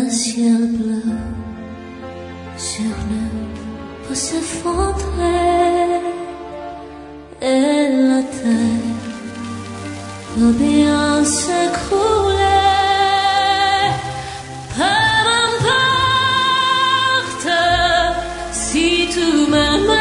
un ciel bleu sur nous peut s'effondrer et la terre peut bien s'écrouler. Peu m'importe si tu m'aimes,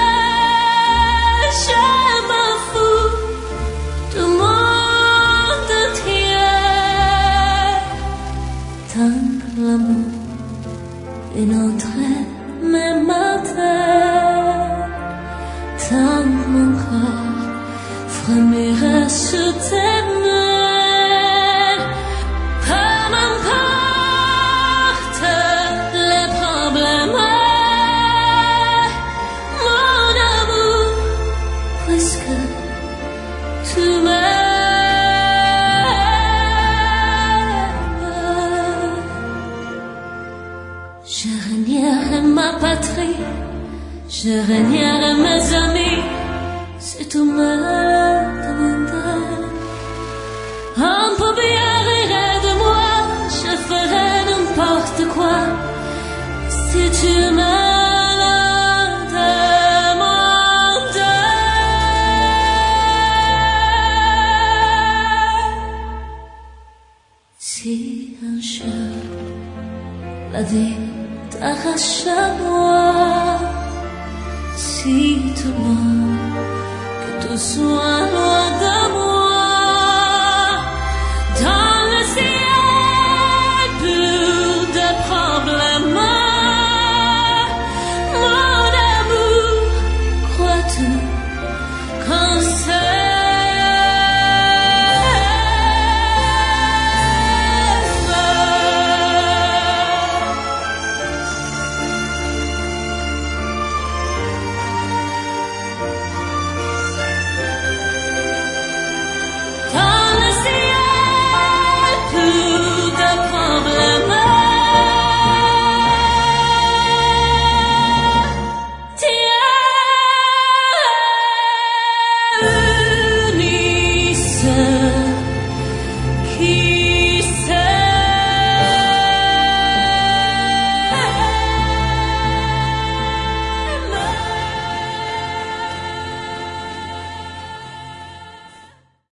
je m'en fous du monde entier. Tant que l'amour est entré même ma tête, tant que mon corps frémirait sous tes mains. Peu m'importe les problèmes, mon amour, puisque tu m'aimes. Je renierai ma patrie, je renierai mes amis, si tu me demandes. Un peu bien rire de moi, je ferai n'importe quoi, si tu me le demandes. Si un jour la vie t'arrache à moi, si tout le monde que tout soit loin de